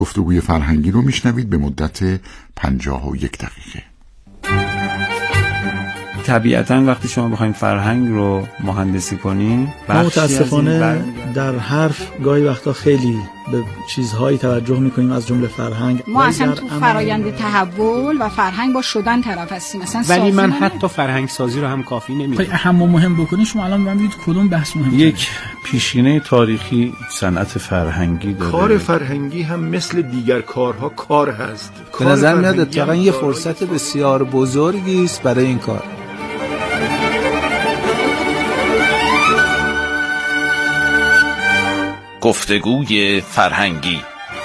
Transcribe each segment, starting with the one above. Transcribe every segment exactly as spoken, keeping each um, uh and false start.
گفتگوی فرهنگی رو میشنوید به مدت پنجاه و یک دقیقه. طبیعتاً وقتی شما بخواید فرهنگ رو مهندسی کنین، متاسفانه در حرف گاهی وقتا خیلی به چیزهایی توجه میکنیم از جمله فرهنگ. ما اصلا تو فرایند تحول و فرهنگ با شدن طرف هستیم مثلا. ولی من حتی فرهنگ سازی رو هم کافی نمیدونم. اهم و مهم بکنید شما الان من ببینید کدوم بحث مهمه. یک پیشینه تاریخی صنعت فرهنگی داره. کار فرهنگی هم مثل دیگر کارها کار هست. به نظر میاد اتفاقا یه فرصت بسیار بزرگی است برای این کار. گفتگوی فرهنگی.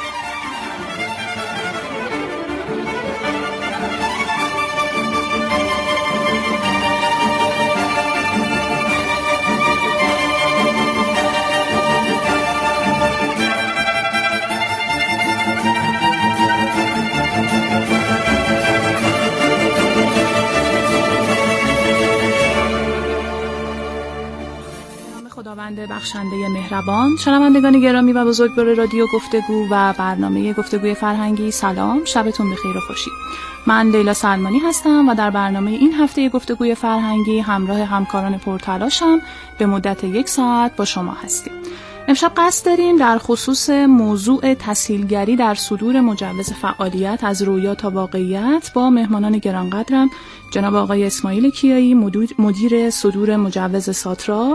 خداوند بخشنده مهربان، شنوندگان گرامی و بزرگوار رادیو گفتگو و برنامه گفتگوی فرهنگی، سلام، شبتون بخیر و خوشی. من لیلا سلمانی هستم و در برنامه این هفته گفتگوی فرهنگی همراه همکاران پرتلاشم به مدت یک ساعت با شما هستیم. امشب قصد داریم در خصوص موضوع تسهیلگری در صدور مجوز فعالیت از رویا تا واقعیت با مهمانان گرانقدرم جناب آقای اسماعیل کیایی مدیر صدور مجوز ساترا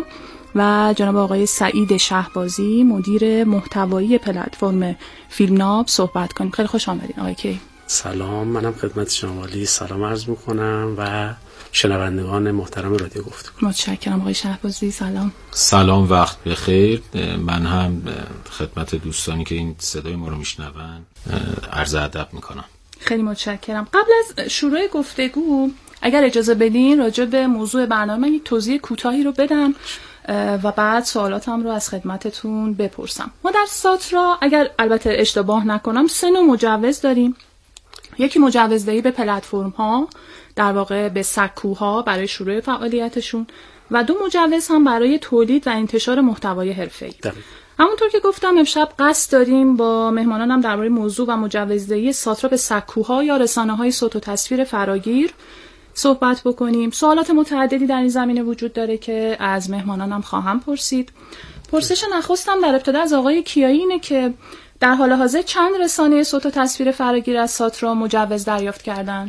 و جناب آقای سعید شهبازی مدیر محتوایی پلتفرم فیلمناب صحبت کنیم. خیلی خوش آمدین آقای کی. سلام، منم خدمت شما عالی سلام عرض میکنم و شنوندگان محترم رادیو گفتگو. متشکرم آقای شهبازی. سلام. سلام، وقت بخیر. من هم خدمت دوستانی که این صدای ما رو میشنون عرض ادب میکنم. خیلی متشکرم. قبل از شروع گفتگو اگر اجازه بدین راجع به موضوع برنامه یک توضیح کوتاهی رو بدم و بعد سوالاتم رو از خدمتتون بپرسم. ما در ساترا اگر البته اشتباه نکنم سه نوع مجوز داریم. یکی مجوزدهی به پلتفرم ها، در واقع به سکوها برای شروع فعالیتشون، و دو مجوز هم برای تولید و انتشار محتوای حرفه‌ای. همونطور که گفتم امشب قصد داریم با مهمانانم درباره موضوع و مجوزدهی ساترا به سکوها یا رسانه‌های صوت و تصویر فراگیر صحبت بکنیم. سوالات متعددی در این زمینه وجود داره که از مهمانانم خواهم پرسید. پرسش نخستم در ابتدا از آقای کیایی اینه که در حال حاضر چند رسانه صوت و تصویر فراگیر از ساترا مجوز دریافت کردن؟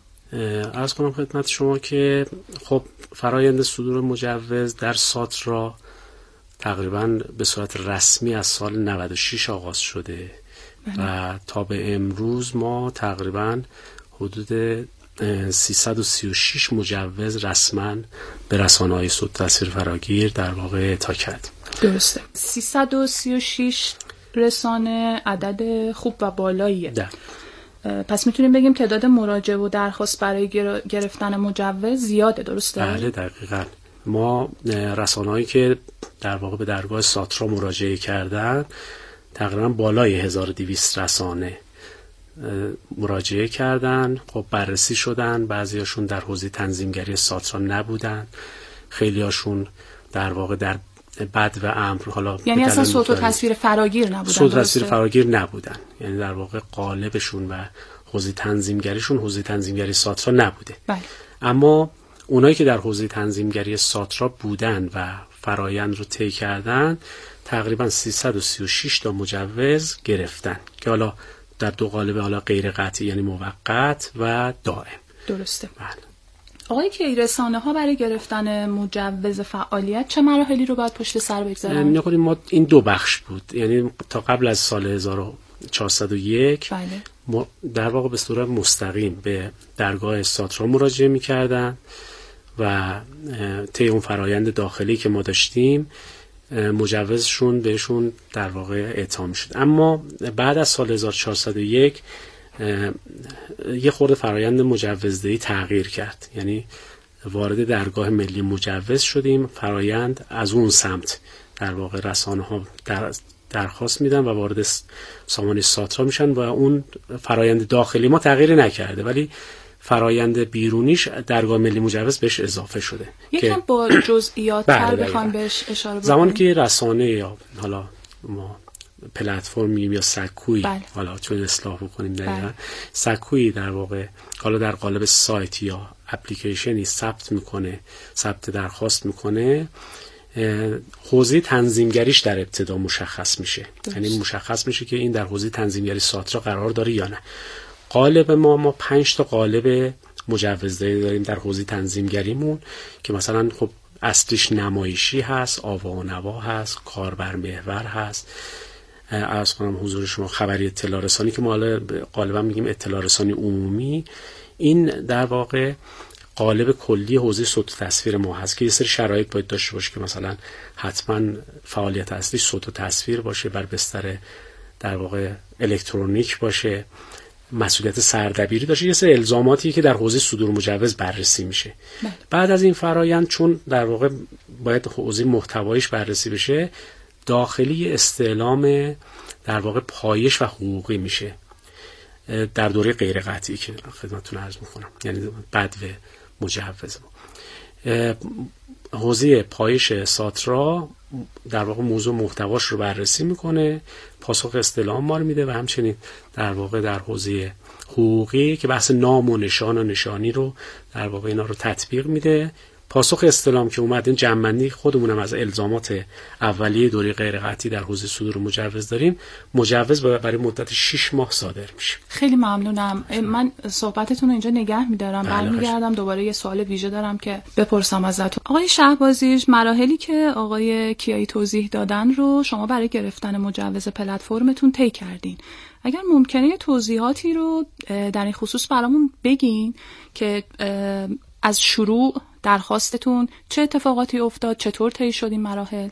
عرض کنم خدمت شما که خب فرایند صدور مجوز در ساترا تقریباً به صورت رسمی از سال نود و شش آغاز شده و تا به امروز ما تقریباً حدود سیصد و سی و شش مجوز رسما به رسانه‌های صوت تصویر فراگیر در واقع اعطا کردیم. درسته. سیصد و سی و شش رسانه عدد خوب و بالاییه. ده. پس میتونیم بگیم تعداد مراجعه و درخواست برای گرفتن مجوز زیاده، درسته؟ بله دقیقاً. ما رسانه‌هایی که در واقع به درگاه ساترا مراجعه کردن تقریباً بالای هزار و دویست رسانه مراجعه کردن. خب بررسی شدن، بعضیاشون در حوزه تنظیمگری ساترا نبودن، خیلیاشون در واقع در بد و امر، حالا یعنی اصلا صوت و تصویر فراگیر نبودن. صوت و تصویر فراگیر نبودن، یعنی در واقع قالبشون و حوزه تنظیمگریشون حوزه تنظیمگری ساترا نبوده. بله. اما اونایی که در حوزه تنظیمگری ساترا بودن و فرایند رو طی کردن تقریبا سیصد و سی و شش تا مجوز گرفتن که حالا در دو قالب، حالا غیر قطعی یعنی موقت و دائم. درسته. بله. آقای که رسانه ها برای گرفتن مجوز فعالیت چه مراحلی رو باید پشت سر بگذارن؟ نکنیم ما این دو بخش بود، یعنی تا قبل از سال هزار و چهارصد و یک بله. در واقع به صورت مستقیم به درگاه ساترا مراجعه می‌کردن و طی اون فرایند داخلی که ما داشتیم مجوزشون بهشون در واقع اعطا می‌شد. اما بعد از سال هزار و چهارصد و یک یه خورده فرایند مجوزدهی تغییر کرد، یعنی وارد درگاه ملی مجوز شدیم. فرایند از اون سمت در واقع رسانه‌ها در درخواست میدن و وارد سامانه ساترا میشن و اون فرایند داخلی ما تغییر نکرده، ولی فرایند بیرونیش درگاه ملی مجوز بهش اضافه شده. یکم با جزئیات تر بخوام بهش اشاره بکنم. زمانی که رسانه یا حالا ما پلتفرم میگیم یا سکویی، بله. حالا چون اصلاح بکنیم دقیقاً بله. سکویی در واقع حالا در قالب سایت یا اپلیکیشنی ثبت میکنه، ثبت درخواست میکنه، حوزه تنظیمگریش در ابتدا مشخص میشه. یعنی مشخص میشه که این در حوزه تنظیمگری ساترا قرار داره یا نه. قالب ما ما پنج تا قالب مجوزدهی داریم در حوزه تنظیمگریمون که مثلا خب اصلیش نمایشی هست، آوا و نوا هست، کاربر محور هست، عرض کنم حضور شما خبری اطلاع رسانی که ما غالبا میگیم اطلاع رسانی عمومی. این در واقع قالب کلی حوزه صوت و تصویر ما هست که یه سری شرایط باید داشته باشه که مثلا حتما فعالیت اصلی صوت و تصویر باشه، بر بستر در واقع الکترونیک باشه، مسئولیت سردبیری داشته، یه سری الزاماتی که در حوزه صدور مجوز بررسی میشه. بله. بعد از این فرایند چون در واقع باید حوزه محتوایش بررسی بشه، داخلی استعلام در واقع پایش و حقوقی میشه در دوره غیر قطعی که خدمتتون عرض میکنم، یعنی بدو مجوز. حوزه پایش ساترا در واقع موضوع محتواش رو بررسی میکنه، پاسخ استعلام ما رو میده و همچنین در واقع در حوزه حقوقی که بحث نام و نشان و نشانی رو در واقع اینا رو تطبیق میده. پاسخ استعلام که اومد، این جمع‌بندی خودمونم از الزامات اولیه دوره غیر قطعی در حوزه صدور مجوز داریم. مجوز برای مدت شش ماه صادر میشه. خیلی ممنونم. من صحبتتون رو اینجا نگه می‌دارم، برمیگردم دوباره یه سوال ویژه دارم که بپرسم ازتون. آقای شهبازی، مراحلی که آقای کیایی توضیح دادن رو شما برای گرفتن مجوز پلتفرمتون طی کردین. اگر ممکنه یه توضیحاتی رو در این خصوص برامون بگین که از شروع درخواستتون چه اتفاقاتی افتاد، چطور طی شد این مراحل؟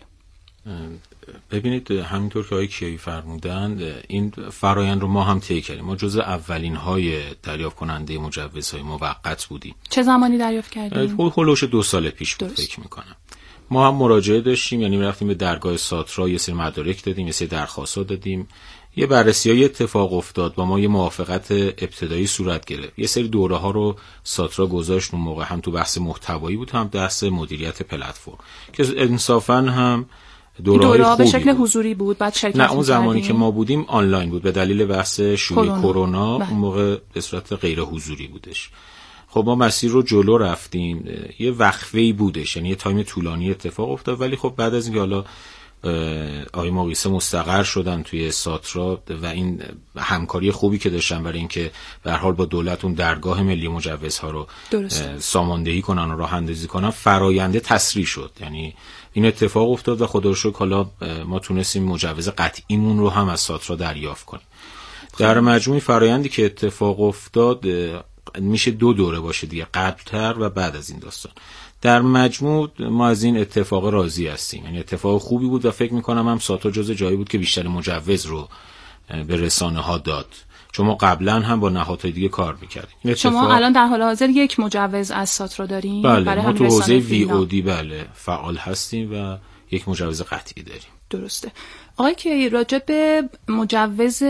ببینید همینطور که آقای کیایی فرمودند این فرایند رو ما هم طی کردیم. ما جزء اولین های دریافت کننده مجوزهای موقت بودیم. چه زمانی دریافت کردیم؟ هولوش دو سال پیش بود فکر میکنم. ما هم مراجعه داشتیم، یعنی رفتیم به درگاه ساترا، یه سری مدارک دادیم، یه سری درخواست دادیم، یه بررسی‌های اتفاق افتاد، با ما یه موافقت ابتدایی صورت گرفت. یه سری دوره ها رو ساترا گذاشت، اون موقع هم تو بحث محتوایی بود، هم بحث مدیریت پلتفرم که انصافاً هم دوره‌های دوره خوبی به شکل بود. حضوری بود، بعد شرکت نه اون زمانی کردیم. که ما بودیم آنلاین بود به دلیل بحث شیوع کرونا، بله. اون موقع به صورت غیر حضوری بودش. خب ما مسیر رو جلو رفتیم، یه وقفه‌ای بودش، یعنی یه تایم طولانی اتفاق افتاد، ولی خب بعد از اینکه حالا آقای مقیسه مستقر شدن توی ساترا و این همکاری خوبی که داشتن برای اینکه به هر حال با دولت اون درگاه ملی مجوزها رو ساماندهی کنن و راه اندازی کنن، فراینده تسریع شد. یعنی این اتفاق افتاد و خدا رو شکر حالا ما تونستیم مجوز قطعیمون رو هم از ساترا دریافت کنیم. در مجموع فرایندی که اتفاق افتاد میشه دو دوره باشه دیگه، قبلتر و بعد از این داستان. در مجموع ما از این اتفاق راضی هستیم، یعنی اتفاق خوبی بود و فکر میکنم هم ساترا جزء جایی بود که بیشتر مجوز رو به رسانه ها داد، چون ما قبلا هم با نهادهای دیگه کار میکردیم. اتفاق... شما الان در حال حاضر یک مجوز از ساترا داریم؟ بله، برای ما تو حوزه وی او دی بله فعال هستیم و یک مجوز قطعی داریم. درسته. آقای که راجع به مجوز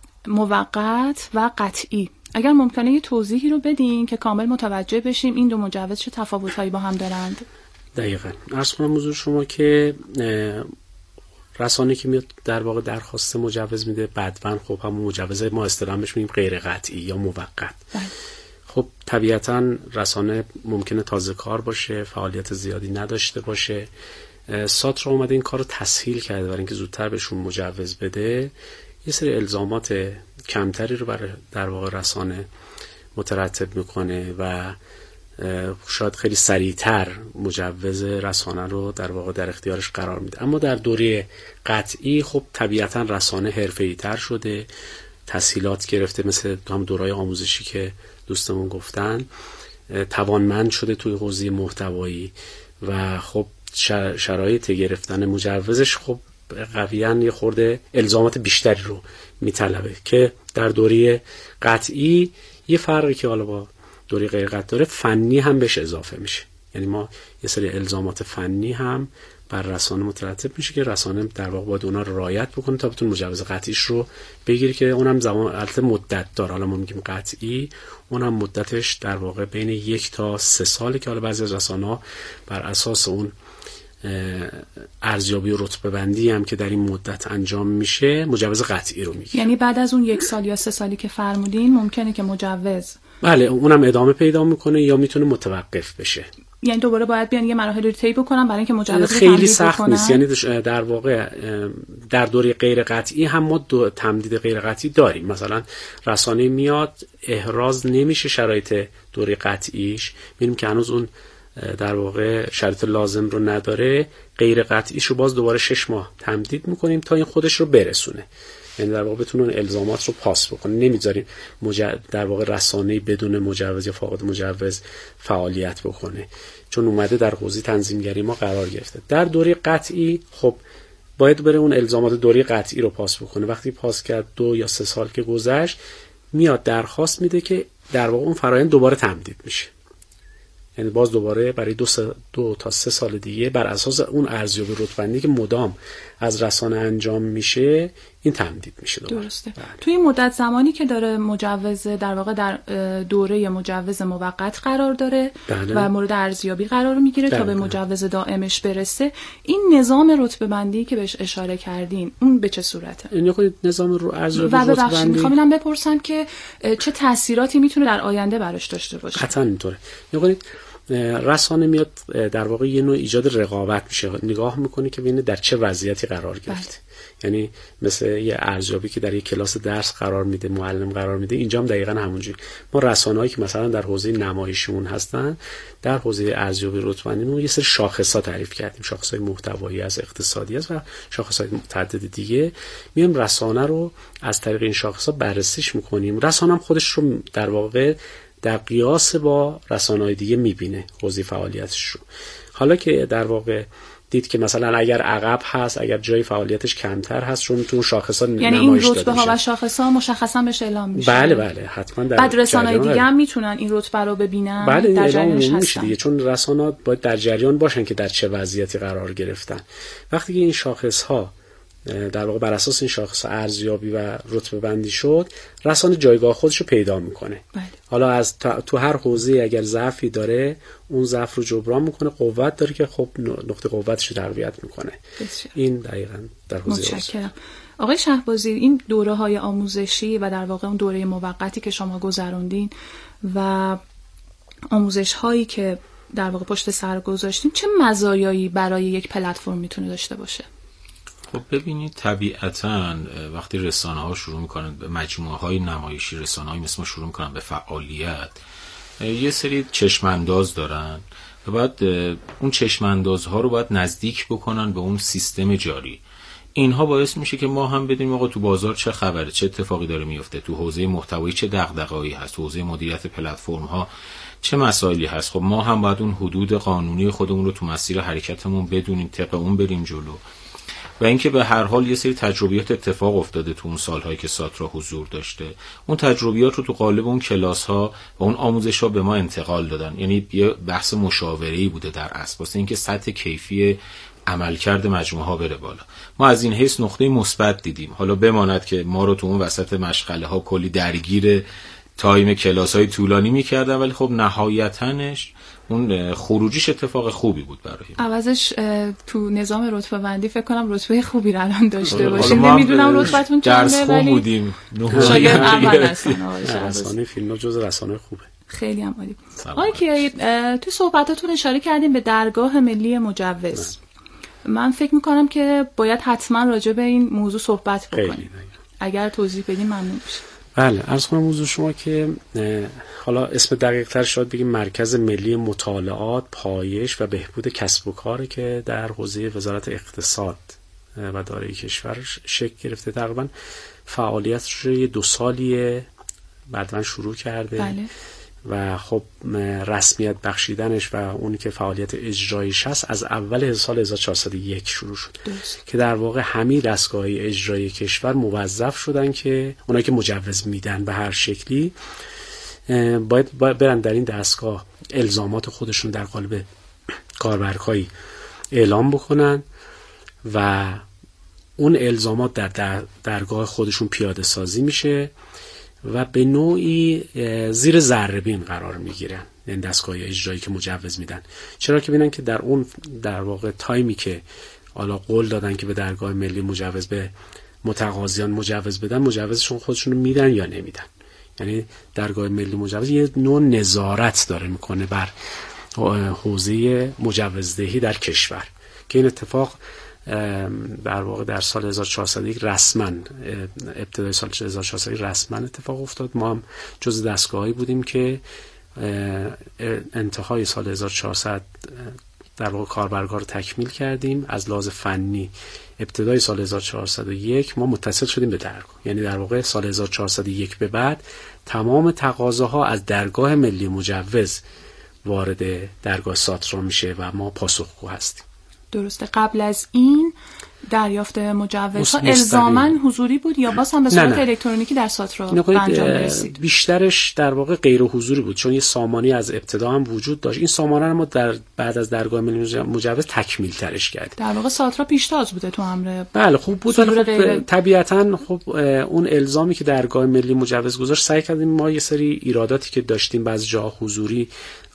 موقت و قطعی اگر ممکنه یه توضیحی رو بدین که کامل متوجه بشیم این دو مجوز چه تفاوت‌هایی با هم دارند؟ دقیقاً. عرض کنم حضور شما که رسانه که میاد در واقع درخواست مجوز میده، بعداً خب همون مجوز ما اصطلاحاً بهش میگیم غیر قطعی یا موقت. بله. خب طبیعتاً رسانه ممکنه تازه کار باشه، فعالیت زیادی نداشته باشه. ساترا اومده این کار رو تسهیل کرده برای اینکه زودتر بهشون مجوز بده. یه سری الزامات کمتری رو برای در واقع رسانه مترتب میکنه و شاید خیلی سریعتر مجوز رسانه رو در واقع در اختیارش قرار میده. اما در دوره قطعی خب طبیعتا رسانه حرفه‌ای تر شده، تسهیلات گرفته، مثل هم دورهای آموزشی که دوستمون گفتن، توانمند شده توی حوزه محتوایی و خب شرایط گرفتن مجوزش خب قویاً یه خورده الزامات بیشتری رو میطلبه که در دوره قطعی یه فرقی که حالا با دوره غیر قطعی داره، فنی هم بهش اضافه میشه. یعنی ما یه سری الزامات فنی هم بر رسانه مترتب میشه که رسانه در واقع باید اونا رو رعایت بکنه تا بتونه مجوز قطعیش رو بگیری که اونم زمان البته مدت داره. حالا ما میگیم قطعی، اونم مدتش در واقع بین یک تا سه ساله که حالا بعضی از رسانه‌ها بر اساس اون ارزیابی و رتبه بندی هم که در این مدت انجام میشه مجوز قطعی رو میگیره. یعنی بعد از اون یک سال یا سه سالی که فرمودین ممکنه که مجوز بله اونم ادامه پیدا میکنه یا میتونه متوقف بشه. یعنی دوباره باید بیان یه مراحل رو طی بکنن برای اینکه مجوز خیلی سخت نیست. یعنی در واقع در دوره غیر قطعی هم ما دو تمدید غیر قطعی داریم. مثلا رسانه میاد احراز نمیشه شرایط دوره قطعیش، میبینیم که هنوز اون در واقع شرط لازم رو نداره، غیر قطعیش رو باز دوباره شش ماه تمدید میکنیم تا این خودش رو برسونه، یعنی در واقع بتونه اون الزامات رو پاس بکنه. نمیذاریم مج... در واقع رسانه‌ای بدون مجوز یا فاقد مجوز فعالیت بکنه، چون اومده در حوزه تنظیمگری ما قرار گرفته. در دوره قطعی خب باید بره اون الزامات دوره قطعی رو پاس بکنه. وقتی پاس کرد دو یا سه سال که گذشت میاد درخواست میده که در واقع اون فرآیند دوباره تمدید میشه، یعنی باز دوباره برای دو, سه، دو تا سه سال دیگه بر اساس اون ارزیابی رتبه‌بندی که مدام از رسانه انجام میشه این تمدید میشه دوباره. درسته. بله. توی مدت زمانی که داره مجوز در واقع در دوره مجوز موقت قرار داره بله. و مورد ارزیابی قرار میگیره تا به مجوز دائمش برسه، این نظام رتبه بندی که بهش اشاره کردین اون به چه صورته؟ یعنی خود نظام رو ارزیابی و ببخشید میخوام اینم بپرسم که چه تأثیراتی میتونه در آینده براش داشته باشه؟ قطعا اینطوره. یعنی رسانه میاد در واقع یه نوع ایجاد رقابت میشه، نگاه میکنه که ببینه در چه وضعیتی قرار گرفته. یعنی مثل یه ارزیابی که در یه کلاس درس قرار میده، معلم قرار میده، اینجا هم دقیقاً همونجوری. ما رسانه‌هایی که مثلا در حوزه نمایشیمون هستن، در حوزه ارزیابی رتبه‌بندیمون یه سری شاخص‌ها تعریف کردیم، شاخص‌های محتوایی از اقتصادی است و شاخص‌های متعدد دیگه. میایم رسانه رو از طریق این شاخص‌ها بررسیش میکنیم. رسانه هم خودش رو در واقع در قیاس با رسانه‌های دیگه میبینه حوزه فعالیتش رو. حالا که در واقع دید که مثلا اگر عقب هست، اگر جای فعالیتش کمتر هست، چون تو شاخص‌ها یعنی نمایش این داده رتبه ها و شاخص‌ها مشخصا بهش اعلام میشه. بله بله حتما. در بعد رسانه‌های دیگه هم میتونن این رتبه رو ببینن. بله در جریانش هستن دیگه، چون رسانه‌ها باید در جریان باشن که در چه وضعیتی قرار گرفتن. وقتی که این شاخص‌ها در واقع بر اساس این شاخص ارزیابی و رتبه بندی شد، رسانه جایگاه خودش رو پیدا میکنه. بله. حالا از تو هر حوزه اگر ضعفی داره اون ضعف رو جبران میکنه، قوت داره که خب نقطه قوتش رو تقویت میکنه. بسیار. این دقیقاً در حوزه متشکرم. آقای شهبازی، این دوره‌های آموزشی و در واقع اون دوره موقتی که شما گذروندین و آموزش‌هایی که در واقع پشت سر گذاشتین، چه مزایایی برای یک پلتفرم میتونه داشته باشه؟ خب ببینید طبیعتاً وقتی رسانه ها شروع میکنن به مجموعه های نمایشی، رسانه های مثل ما شروع میکنن به فعالیت، یه سری چشمانداز دارن و بعد اون چشمانداز ها رو باید نزدیک بکنن به اون سیستم جاری. اینها باعث میشه که ما هم بدونیم آقا تو بازار چه خبره، چه اتفاقی داره میفته، تو حوزه محتوایی چه دغدغه‌ای هست، تو حوزه مدیریت پلتفرم ها چه مسائلی هست. خب ما هم باید اون حدود قانونی خودمون رو تو مسیر حرکتمون بدونیم، طبق اون بریم جلو. و اینکه به هر حال یه سری تجربیات اتفاق افتاده تو اون سالهایی که ساترا حضور داشته، اون تجربیات رو تو قالب اون کلاس ها و اون آموزش ها به ما انتقال دادن. یعنی یه بحث مشاوره‌ای بوده در اصل، واسه اینکه سطح کیفی عملکرد مجموعه ها بره بالا. ما از این حیث نقطه مثبت دیدیم. حالا بماند که ما رو تو اون وسط مشغله ها کلی درگیر تایم کلاس های طولانی می‌کردن، ولی خب نهایتاًش اون خروجیش اتفاق خوبی بود برای ما. عوضش تو نظام رتبه بندی فکر کنم رتبه خوبی رو الان داشته باشیم. نمیدونم رتبتون چنده، ولی بودیم شاید اول هستن. رسانه فیلم جز رسانه خوبه. خیلی هم عالی. آقای که تو صحبتاتون اشاره کردیم به درگاه ملی مجوز. من فکر می‌کنم که باید حتما راجع به این موضوع صحبت بکنیم. اگر توضیح بدین ممنون میشه. بله، عرض کنم موضوع شما که حالا اسم دقیق تر شاید بگیم مرکز ملی مطالعات، پایش و بهبود کسب و کاری که در حوزه وزارت اقتصاد و دارایی کشور شکل گرفته. تقریبا فعالیتش رو یه دو سالیه بعداً شروع کرده. بله. و خب رسمیت بخشیدنش و اونی که فعالیت اجراییش هست از اول سال هزار و چهارصد و یک شروع شد. درست. که در واقع همه دستگاه‌های اجرایی کشور موظف شدن که اونایی که مجوز میدن به هر شکلی باید, باید برن در این دستگاه الزامات خودشون در قالب کاربرکایی اعلام بکنن و اون الزامات در, در درگاه خودشون پیاده سازی میشه و به نوعی زیر ذره‌بین قرار میگیرن. یعنی دستگاه اجرایی که مجوز میدن. چرا که ببینن که در اون در واقع تایمی که حالا قول دادن که به درگاه ملی مجوز به متقاضیان مجوز بدن، مجوزشون خودشون رو میدن یا نمیدن. یعنی درگاه ملی مجوز یه نوع نظارت داره میکنه بر حوزه مجوزدهی در کشور که این اتفاق در واقع در سال هزار و چهارصد و یک رسما ابتدای سال هزار و چهارصد و یک رسما اتفاق افتاد. ما هم جز دستگاهایی بودیم که انتهای سال هزار و چهارصد در واقع کاربرگاه رو تکمیل کردیم. از لحاظ فنی ابتدای سال هزار و چهارصد و یک ما متصل شدیم به درگاه، یعنی در واقع سال هزار و چهارصد و یک به بعد تمام تقاضاها از درگاه ملی مجوز وارد درگاه ساترا میشه و ما پاسخگو هستیم. درسته. قبل از این دریافت مجوزها الزاماً حضوری بود یا باز هم به صورت الکترونیکی در ساترا انجام رسید؟ بیشترش در واقع غیر حضوری بود، چون یه سامانی از ابتدا هم وجود داشت. این سامانه رو ما در بعد از درگاه ملی مجوز تکمیل ترش کردیم. در واقع ساترا پیشتاز بوده تو امر. بله خوب بود، ولی خب غیر... طبیعتاً خب اون الزامی که درگاه ملی مجوز گذاشت، سعی کردیم ما یه سری ایراداتی که داشتیم بعضی جاها حضوری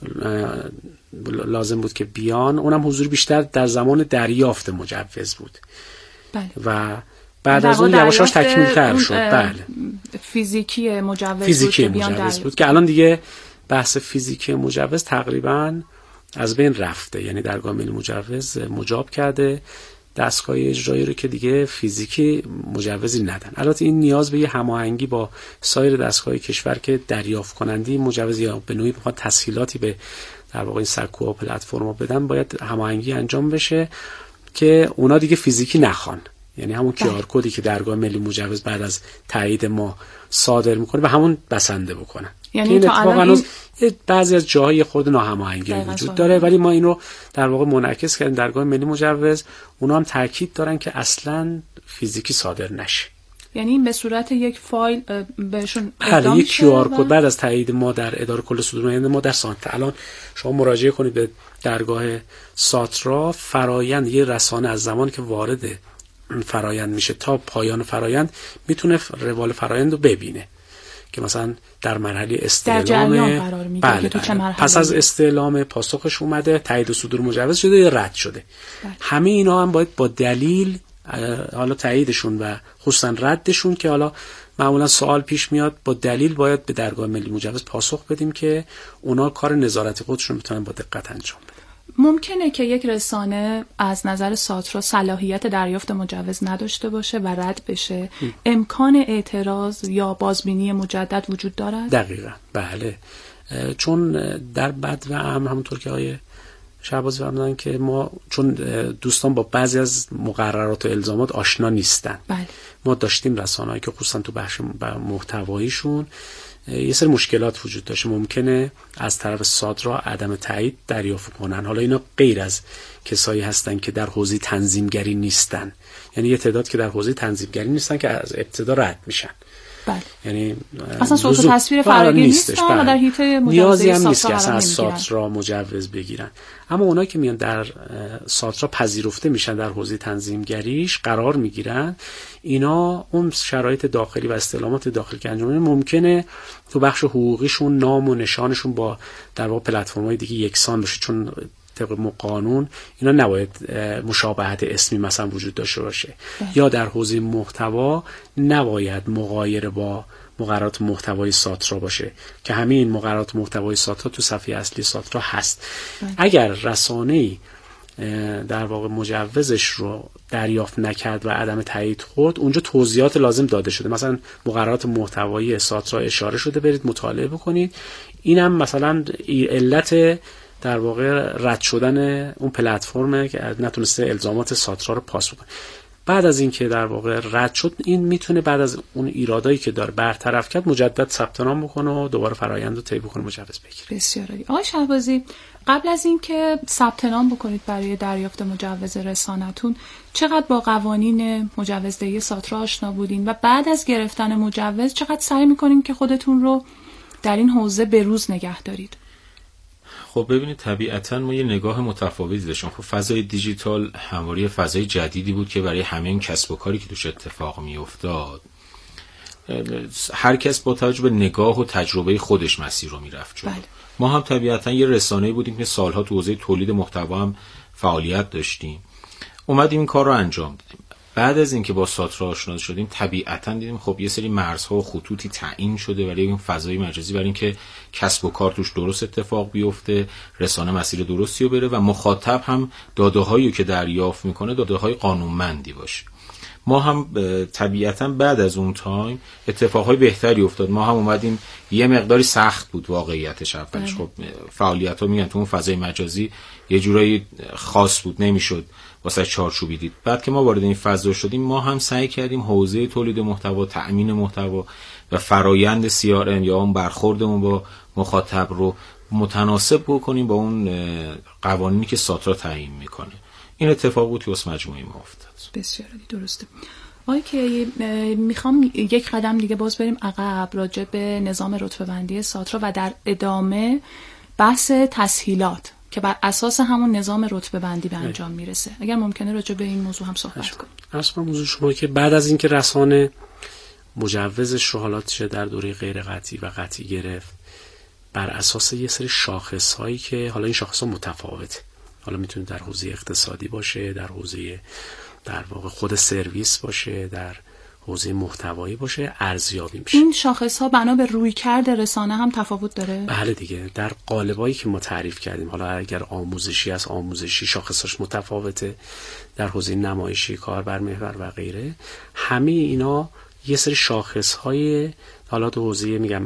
لازم بود که بیان، اونم حضور بیشتر در زمان دریافت مجوز بود. بله. و بعد از اون یواشاش تکمیل تر شد. بله. فیزیکی مجوز فیزیکی بود, مجوز بود که الان دیگه بحث فیزیکی مجوز تقریبا از بین رفته، یعنی درگاه ملی مجوز مجاب کرده دستگاه اجرایی رو که دیگه فیزیکی مجوزی ندن. البته این نیاز به یه هماهنگی با سایر دستگاه کشور که دریافت کننده مجوز یا به نوعی بخواد تسهیلاتی به در واقع این سکوها و پلتفرما بدن، باید هماهنگی انجام بشه که اونا دیگه فیزیکی نخوان. یعنی همون کیو آر کدی که درگاه ملی مجوز بعد از تایید ما صادر میکنه به همون بسنده بکنن. یعنی این اتفاق هنوز این... بعضی از جاهای خود ناهماهنگی وجود داره، ولی ما این رو در واقع منعکس کردیم درگاه ملی مجوز. اونا هم تاکید دارن که اصلا فیزیکی صادر نشه. یعنی به صورت یک فایل بهشون اعلام میشه. یک کیو آر کد و... بعد از تایید ما در اداره کل صدور آینده ما در سانت الان شما مراجعه کنید به درگاه ساترا، فرایند یه رسانه از زمانی که وارد فرایند میشه تا پایان فرایند میتونه روال فرایند رو ببینه که مثلا در مرحله استعلام در جریان قرار میگیره. بله تو چه مرحله پس از استعلام پاسخش اومده، تایید و صدور مجوز شده یا رد شده. بله. همه اینا هم باید با دلیل، حالا تاییدشون و خصوصا ردشون که حالا معمولا سوال پیش میاد، با دلیل باید به درگاه ملی مجوز پاسخ بدیم که اونا کار نظارتی خودشون میتونن با دقت انجام بدن. ممکنه که یک رسانه از نظر ساترا صلاحیت دریافت مجوز نداشته باشه و رد بشه. ام. امکان اعتراض یا بازبینی مجدد وجود دارد؟ دقیقاً بله، چون در بد و امر همونطور که آقای شهبازی فرمودن که ما چون دوستان با بعضی از مقررات و الزامات آشنا نیستن. بله. ما داشتیم رسانه‌ای که خصوصا تو بخش محتواییشون یه سری مشکلات وجود داشته، ممکنه از طرف ساترا عدم تایید دریافت کنن. حالا اینا غیر از کسایی هستن که در حوزه تنظیمگری نیستن، یعنی یه تعداد که در حوزه تنظیمگری نیستن که از ابتدا رد میشن. بله. یعنی اصلا صورت تصویر فراگیر نیستش و در حیطه نیازی هم نیست که اصلا از ساترا مجوز بگیرن. اما اونا که میان در ساترا پذیرفته میشن، در حوزه تنظیمگریش قرار میگیرن، اینا اون شرایط داخلی و استعلامات داخلی که انجام میدن ممکنه تو بخش حقوقیشون نام و نشانشون با در واقع پلتفرم‌های دیگه یکسان باشه، چون طبق قانون اینا نباید مشابهت اسمی مثلا وجود داشته باشه. ده. یا در حوزه محتوا نباید مغایر با مقررات محتوای ساترا باشه که همین مقررات محتوای ساترا تو صفحه اصلی ساترا هست. ده. اگر رسانه‌ای در واقع مجوزش رو دریافت نکرد و عدم تایید خورد، اونجا توضیحات لازم داده شده، مثلا مقررات محتوایی ساترا اشاره شده، برید مطالعه بکنید. اینم مثلا علت در واقع رد شدن اون پلتفرمه که نتونسته الزامات ساترا رو پاس بکنه. بعد از اینکه در واقع رد شد، این میتونه بعد از اون ایرادایی که داره برطرف کرد مجدد ثبت نام بکنه و دوباره فرآیند رو طی بکنه، مجوز بگیره. بسیار عالی. آقای شهبازی، قبل از اینکه ثبت نام بکنید برای دریافت مجوز رسانه‌تون، چقدر با قوانین مجوزدهی ساترا آشنا بودین و بعد از گرفتن مجوز چقدر سعی می‌کنین که خودتون رو در این حوزه بروز نگه دارید؟ خب ببینید، طبیعتاً ما یه نگاه متفاوتی داشتیم. خب فضای دیجیتال همواره فضای جدیدی بود که برای همه این کسب و کاری که توش اتفاق میافتاد، هر کس با توجه به نگاه و تجربه خودش مسیر رو میرفت جلو. ما هم طبیعتا یه رسانه‌ای بودیم که سالها تو حوزه تولید محتوا هم فعالیت داشتیم، اومدیم این کار رو انجام دادیم. بعد از اینکه با ساترا آشنا شدیم طبیعتا دیدیم خب یه سری مرزها و خطوطی تعیین شده برای این فضای مجازی، برای اینکه کسب و کار توش درست اتفاق بیفته، رسانه مسیر درستی رو بره و مخاطب هم داده‌هایی که دریافت میکنه داده‌های قانونمندی باشه. ما هم طبیعتا بعد از اون تایم اتفاقهای بهتری افتاد. ما هم اومدیم، یه مقداری سخت بود واقعیتش اولش، خب فعالیت ها میگن تو اون فضای مجازی یه جورایی خاص بود، نمیشد واسه چارچوبی دید. بعد که ما وارد این فضا شدیم ما هم سعی کردیم حوزه تولید محتوا، تأمین محتوا و فرایند سی آر ام یا اون برخوردمون با مخاطب رو متناسب بکنیم با اون قوانینی که ساترا تعیین میکنه. این اتفاق بود که واسه مجموعه ما افتاد. بسیار درسته. آقای که میخوام یک قدم دیگه باز بریم عقب راجع به نظام رتبه‌بندی ساترا و در ادامه بحث تسهیلات که بر اساس همون نظام رتبه‌بندی به انجام میرسه. اگر ممکنه راجع به این موضوع هم صحبت کنیم. اصلا موضوع شما که بعد از اینکه رسانه مجوزش رو حالا چه در دوره غیر قطعی و قطعی گرفت، بر اساس یه سری شاخص‌هایی که حالا این شاخص‌ها متفاوته، حالا میتونه در حوزه اقتصادی باشه، در حوزه در واقع خود سرویس باشه، در حوزه محتوایی باشه، ارزیابی میشه. این شاخص ها بنا به رویکرد رسانه هم تفاوت داره؟ بله دیگه، در قالبایی که ما تعریف کردیم، حالا اگر آموزشی است آموزشی شاخصاش متفاوته، در حوزه نمایشی، کاربرمحور و غیره، همه اینا یه سری شاخص های حالا تو حوزه میگم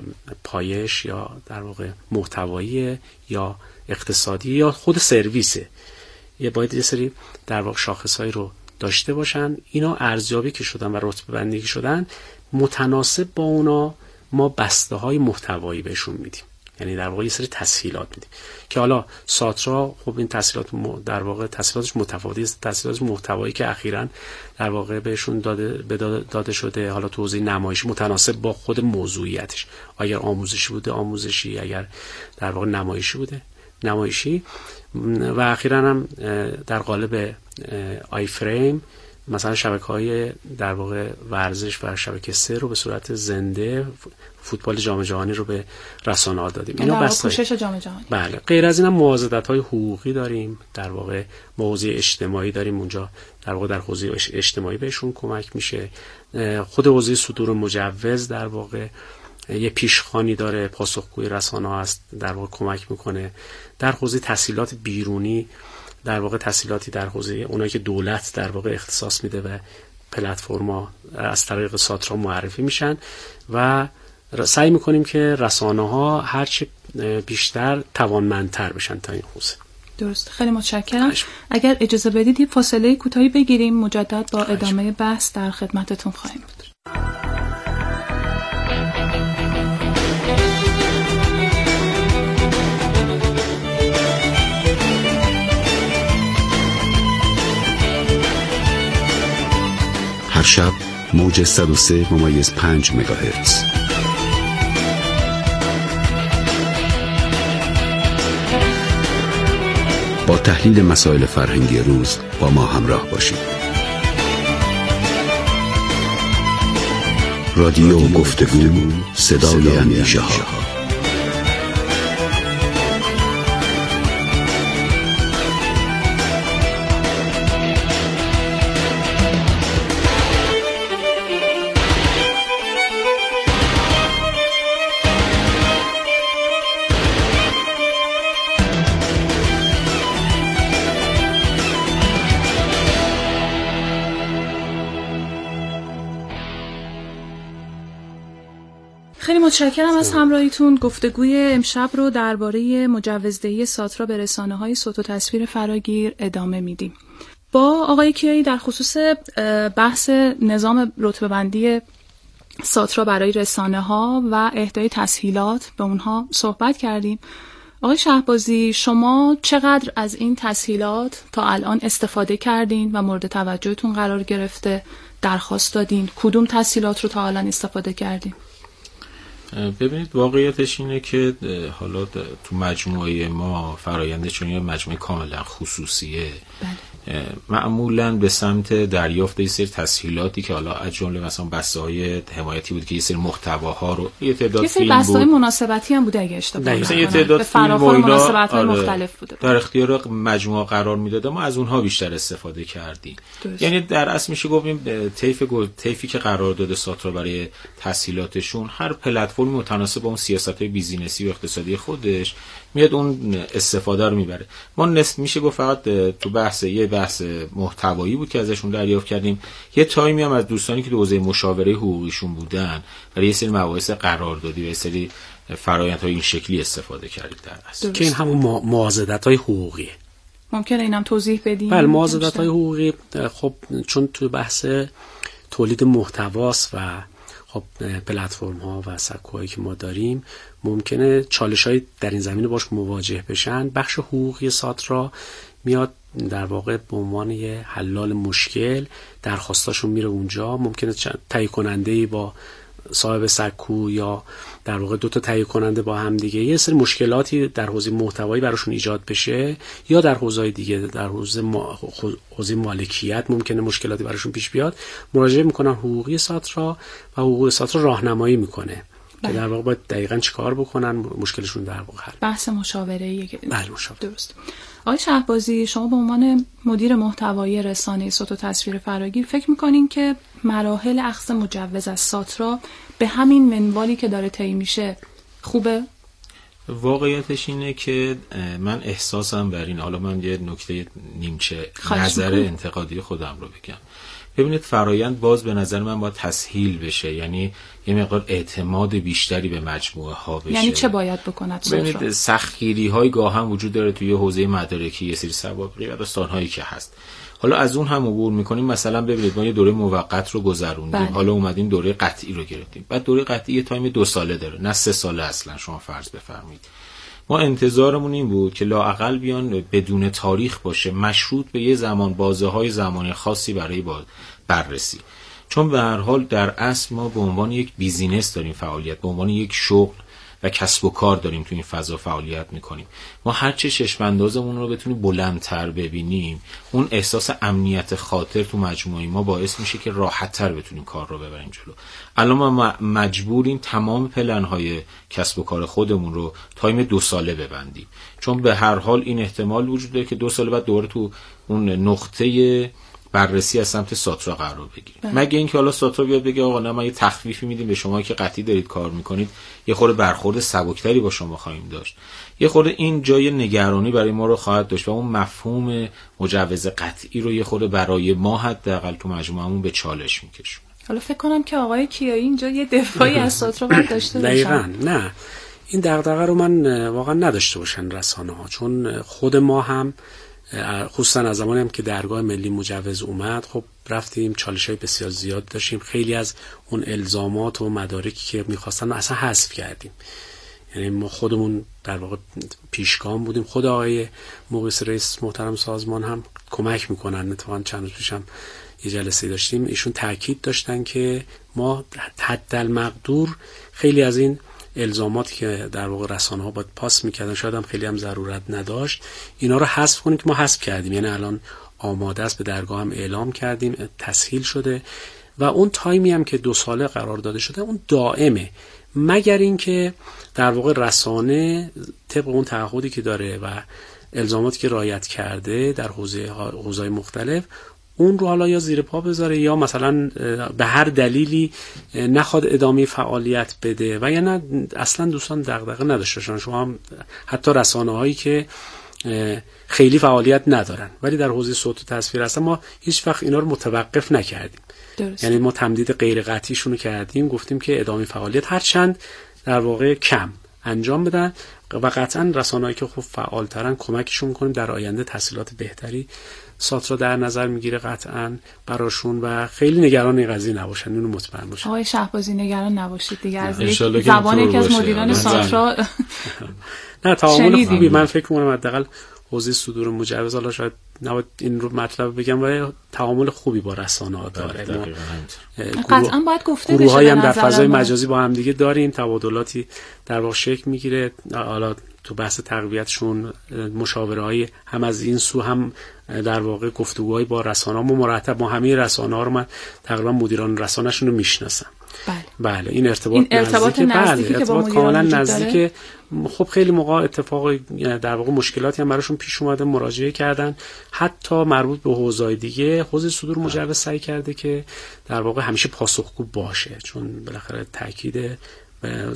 پایش یا در واقع محتوایی یا اقتصادی یا خود سرویسه، یه باید یه سری در واقع شاخص‌هایی رو داشته باشن. اینا ارزیابی که شدن و رتبه بندی که شدن متناسب با اونا ما بسته‌های محتوایی بهشون میدیم، یعنی در واقع یه سری تسهیلات میدیم که حالا ساترا خب این تسهیلات در واقع تسهیلاتش متفاوتی است. تسهیلات محتوایی که اخیراً در واقع بهشون داده داده شده حالا تو حوزه نمایش متناسب با خود موضوعیتش، اگر آموزشی بوده آموزشی، اگر در واقع نمایشی بوده نمایشی، و اخیراً هم در قالب آی فریم مثلا شبکه‌های در واقع ورزش و شبکه سه رو به صورت زنده فوتبال جام جهانی رو به رسانه‌ها دادیم. اینا بس پوشش جام جهانی. بله. غیر از اینم موازدت‌های حقوقی داریم، در واقع حوزه اجتماعی داریم، اونجا در واقع در حوزه اجتماعی بهشون کمک میشه. خود حوزه صدور مجوز در واقع یه پیشخوانی داره، پاسخگوی رسانه‌ها هست، در واقع کمک میکنه. در حوزه تسهیلات بیرونی در واقع تسهیلاتی در حوزه اونایی که دولت در واقع اختصاص میده و پلتفرما از طریق ساترا معرفی میشن و سعی میکنیم که رسانه‌ها هرچی بیشتر توانمندتر بشن تا این حوزه. درست. خیلی متشکرم. اگر اجازه بدید یه فاصله کوتاهی بگیریم، مجدد با ادامه بحث در خدمتتون خواهیم بود. هر شب موج صد و سه ممیز پنج مگاهرتز. با تحلیل مسائل فرهنگی روز با ما همراه باشید. رادیو گفتگو، صدای اندیشه ها. خیلی متشکرم از همراهیتون. گفتگوی امشب رو درباره مجوزدهی ساترا به رسانه‌های صوت و تصویر فراگیر ادامه میدیم. با آقای کیایی در خصوص بحث نظام رتبه‌بندی ساترا برای رسانه‌ها و اهدای تسهیلات به اونها صحبت کردیم. آقای شهبازی، شما چقدر از این تسهیلات تا الان استفاده کردین و مورد توجهتون قرار گرفته، درخواست دادین؟ کدوم تسهیلات رو تا الان استفاده کردین؟ ببینید واقعیتش اینه که حالا تو مجموعه ما فراینده چون یه مجموعه کاملا خصوصیه، معمولاً به سمت دریافت یه سری تسهیلاتی که حالا از جمله مثلا بسته‌های حمایتی بود که یه سری محتواها رو یه تعداد فیلم بود، یه سری بسته‌های مناسبتی هم بوده اگه اشتباه نکنم، یه تعداد فیلم و مناسبت‌های مختلف بوده در اختیار مجموعه قرار میداد، ما از اونها بیشتر استفاده کردیم. یعنی در اصل میشه گفتیم طیف طیفی که قرار داده ساترا برای تسهیلاتشون، هر پلتفرمی متناسب با اون سیاست‌های بیزینسی و اقتصادی خودش میاد اون استفاده رو میبره. ما نصف میشه گفت فقط تو بحث یه بحث محتوایی بود که ازشون دریافت کردیم. یه تایمی هم از دوستانی که تو حوزه مشاوره حقوقیشون بودن برای یه سری مباحث قراردادی و یه سری فرآیندهای این شکلی استفاده کردیم در اصل که این همون معاضدت‌های حقوقیه. ممکنه اینم توضیح بدیم؟ بله، معاضدت‌های حقوقی خب چون تو بحث تولید محتواست و خب پلتفرم ها و سکوهایی که ما داریم ممکنه چالش های در این زمینه باش مواجه بشن. بخش حقوقی ساترا میاد در واقع به عنوان یه حلال مشکل، درخواستاشون میره اونجا، ممکنه تهیه کننده‌ای با صاحب سکو یا در واقع دو تا تهیه کننده با هم دیگه یه سری مشکلاتی در حوزه محتوایی براشون ایجاد بشه، یا در حوزه‌های دیگه در حوزه ما... حوزه مالکیت ممکنه مشکلاتی براشون پیش بیاد، مراجعه میکنن حقوقی ساترا و حقوقی ساترا راهنمایی میکنه که در واقع باید دقیقاً چیکار بکنن مشکلشون در واقع حل. بحث مشاوره‌ای که بله مشاوره. درست. آقای شهبازی، شما به عنوان مدیر محتوایی رسانه صوت و تصویر فراگیر فکر می‌کنین که مراحل اخذ مجوز از ساترا به همین منوالی که داره طی میشه خوبه؟ واقعیتش اینه که من احساسم بر این، حالا من یه نکته نیمچه نظر انتقادی خودم رو بگم. ببینید فرایند باز به نظر من باید تسهیل بشه، یعنی یه مقدار اعتماد بیشتری به مجموعه ها بشه. یعنی چه باید بکند ساترا؟ ببینید سختگیری های گاه هم وجود داره توی حوزه مدارکی، یه سری سوابقی و داستان هایی که هست. حالا از اون هم عبور میکنیم. مثلا ببینید ما یه دوره موقت رو گذروندیم، بله. حالا اومدیم دوره قطعی رو گرفتیم. بعد دوره قطعی یه تایم دو ساله داره، نه سه ساله اصلا شما فرض بفرمایید. ما انتظارمون این بود که لااقل بیان بدون تاریخ باشه، مشروط به یه زمان بازه‌های زمانی خاصی برای بررسی. چون به هر حال در اصل ما به عنوان یک بیزینس داریم فعالیت، به عنوان یک شغل و کسب و کار داریم تو این فضا فعالیت میکنیم. ما هر چه چشم اندازمون رو بتونیم بلندتر ببینیم، اون احساس امنیت خاطر تو مجموعه ما باعث میشه که راحت‌تر بتونیم کار رو ببریم جلو. الان ما مجبوریم تمام پلن‌های کسب و کار خودمون رو تایم دو ساله ببندیم، چون به هر حال این احتمال وجود داره که دو سال بعد دوباره تو اون نقطه بررسی از سمت ساترا قرار بگیریم. مگه اینکه حالا ساترا بیاد بگه آقا نه ما یه تخفیفی میدیم به شما که قطعی دارید کار میکنید، یه خورده برخورد سبکتری با شما خواهیم داشت. یه خورده این جای نگرانی برای ما رو خواهد داشت و اون مفهوم مجوز قطعی رو یه خورده برای ما حداقل تو مجموعمون به چالش میکشونه. حالا فکر کنم که آقای کیایی اینجا یه دفاعی از ساترا باید داشته باشن. دقیقاً. نه این دغدغه رو من واقعا نداشته باشن رسانه‌ها، چون خود ما هم خصوصا از زمانی هم که درگاه ملی مجوز اومد، خب رفتیم چالش‌های بسیار زیاد داشتیم، خیلی از اون الزامات و مدارکی که می‌خواستن اصلا حذف کردیم. یعنی ما خودمون در واقع پیشگام بودیم. خود آقای مقیس رئیس محترم سازمان هم کمک میکنن. اتفاقا چند روز پیشم یه جلسه داشتیم، ایشون تاکید داشتن که ما حدالمقدور خیلی از این الزاماتی که در واقع رسانه‌ها باید پاس می‌کردن، شاید هم خیلی هم ضرورت نداشت، اینا رو حذف کنیم که ما حذف کردیم. یعنی الان آماده است، به درگاه هم اعلام کردیم، تسهیل شده و اون تایمی هم که دو ساله قرار داده شده اون دائمه، مگر اینکه در واقع رسانه طبق اون تعهدی که داره و الزاماتی که رعایت کرده در حوزه حوزه‌های مختلف اون رو حالا یا زیر پا بذاره یا مثلا به هر دلیلی نخواد ادامه فعالیت بده و یا نه اصلا دوستان دغدغه نداشته باشن. شما هم حتی رسانه‌هایی که خیلی فعالیت ندارن ولی در حوزه صوت و تصویر هستن، ما هیچ وقت اینا رو متوقف نکردیم. درست. یعنی ما تمدید غیر قطعیشون رو کردیم، گفتیم که ادامه فعالیت هر چند در واقع کم انجام بدن و قطعا رسانه‌هایی که خوب فعال‌ترن کمکشون می‌کنیم در آینده تحصیلات بهتری ساترا در نظر میگیره قطعاً براشون و خیلی نگران این قضیه نباشن، اینو مطمئن باشن. آقای شهبازی نگران نباشید دیگه، از زبان یکی از مدیران ساترا نه تعامل خوبی من فکر می‌کنم حداقل حوزه صدور مجوز، حالا شاید نباید این رو مطلب بگم ولی تعامل خوبی با رسانه ها داره. قطعا باید گفته بشه. گروه‌هایی هم در فضای مجازی با هم دیگه داریم، تبادلاتی در واقع شکل میگیره. حالا تو بحث تقویتشون مشاوره‌های هم از این سو هم در واقع گفتگوهای با رسانه‌ها مرتب با همه رسانه‌ها رو من تقریبا مدیران رسانه‌شون رو میشناسم. بله. بله این ارتباط این ارتباط نزدیکه. نزدیکی بله. که با ارتباط کاملا نزدیکه. داره. خب خیلی موقع اتفاق در واقع مشکلاتی هم براشون پیش اومده، مراجعه کردن، حتی مربوط به حوزه‌های دیگه. حوزه صدور مجوز سعی کرده که در واقع همیشه پاسخگو باشه، چون بالاخره تاکید